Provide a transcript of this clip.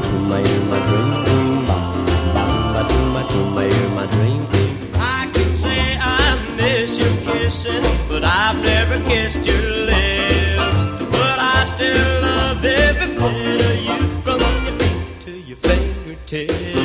to my ear, my dream queen. To my ear, my dream queen. I can say I miss your kissing, but I've never kissed your lips. But I still love every bit of you, from your feet to your fingertips.